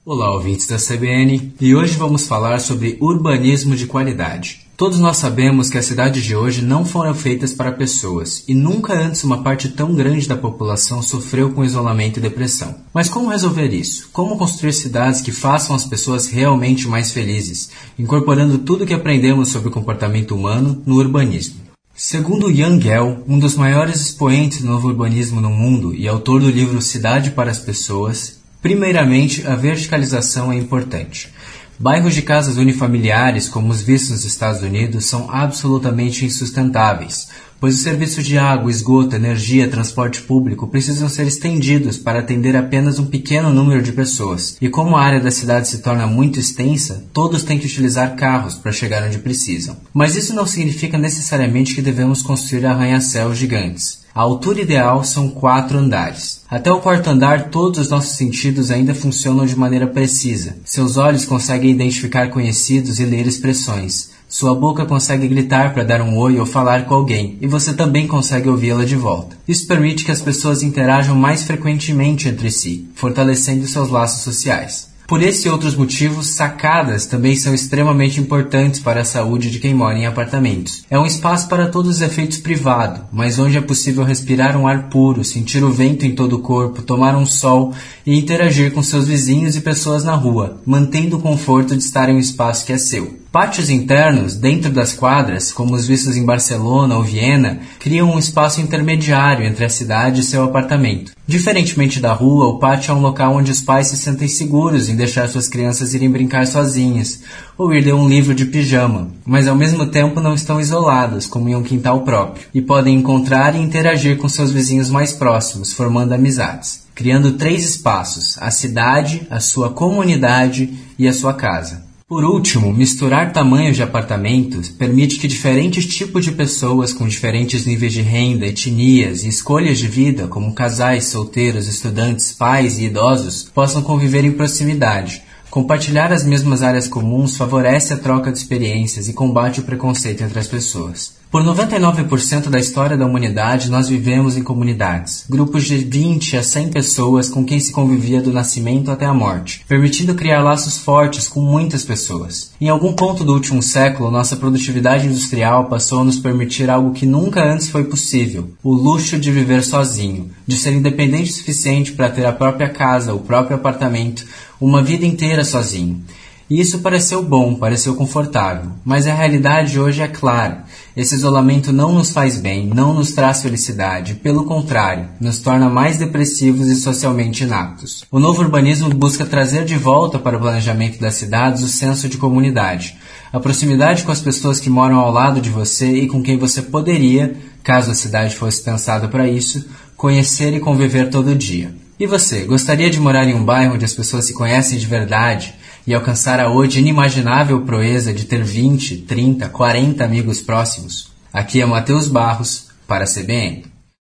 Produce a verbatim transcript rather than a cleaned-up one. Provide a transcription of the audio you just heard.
Olá, ouvintes da C B N, e hoje vamos falar sobre urbanismo de qualidade. Todos nós sabemos que as cidades de hoje não foram feitas para pessoas, e nunca antes uma parte tão grande da população sofreu com isolamento e depressão. Mas como resolver isso? Como construir cidades que façam as pessoas realmente mais felizes, incorporando tudo o que aprendemos sobre o comportamento humano no urbanismo? Segundo Jan Gehl, um dos maiores expoentes do novo urbanismo no mundo e autor do livro Cidade para as Pessoas, primeiramente, a verticalização é importante. Bairros de casas unifamiliares, como os vistos nos Estados Unidos, são absolutamente insustentáveis, pois os serviços de água, esgoto, energia, transporte público precisam ser estendidos para atender apenas um pequeno número de pessoas. E como a área da cidade se torna muito extensa, todos têm que utilizar carros para chegar onde precisam. Mas isso não significa necessariamente que devemos construir arranha-céus gigantes. A altura ideal são quatro andares. Até o quarto andar, todos os nossos sentidos ainda funcionam de maneira precisa. Seus olhos conseguem identificar conhecidos e ler expressões. Sua boca consegue gritar para dar um oi ou falar com alguém, e você também consegue ouvi-la de volta. Isso permite que as pessoas interajam mais frequentemente entre si, fortalecendo seus laços sociais. Por esse e outros motivos, sacadas também são extremamente importantes para a saúde de quem mora em apartamentos. É um espaço para todos os efeitos privado, mas onde é possível respirar um ar puro, sentir o vento em todo o corpo, tomar um sol e interagir com seus vizinhos e pessoas na rua, mantendo o conforto de estar em um espaço que é seu. Pátios internos, dentro das quadras, como os vistos em Barcelona ou Viena, criam um espaço intermediário entre a cidade e seu apartamento. Diferentemente da rua, o pátio é um local onde os pais se sentem seguros em deixar suas crianças irem brincar sozinhas, ou ir ler um livro de pijama, mas ao mesmo tempo não estão isoladas, como em um quintal próprio, e podem encontrar e interagir com seus vizinhos mais próximos, formando amizades, criando três espaços: a cidade, a sua comunidade e a sua casa. Por último, misturar tamanhos de apartamentos permite que diferentes tipos de pessoas com diferentes níveis de renda, etnias e escolhas de vida, como casais, solteiros, estudantes, pais e idosos, possam conviver em proximidade. Compartilhar as mesmas áreas comuns favorece a troca de experiências e combate o preconceito entre as pessoas. Por noventa e nove por cento da história da humanidade, nós vivemos em comunidades, grupos de vinte a cem pessoas com quem se convivia do nascimento até a morte, permitindo criar laços fortes com muitas pessoas. Em algum ponto do último século, nossa produtividade industrial passou a nos permitir algo que nunca antes foi possível: o luxo de viver sozinho, de ser independente o suficiente para ter a própria casa, o próprio apartamento, uma vida inteira sozinho. E isso pareceu bom, pareceu confortável, mas a realidade hoje é clara. Esse isolamento não nos faz bem, não nos traz felicidade, pelo contrário, nos torna mais depressivos e socialmente inaptos. O novo urbanismo busca trazer de volta para o planejamento das cidades o senso de comunidade, a proximidade com as pessoas que moram ao lado de você e com quem você poderia, caso a cidade fosse pensada para isso, conhecer e conviver todo dia. E você, gostaria de morar em um bairro onde as pessoas se conhecem de verdade e alcançar a hoje inimaginável proeza de ter vinte, trinta, quarenta amigos próximos? Aqui é Matheus Barros, para a C B N.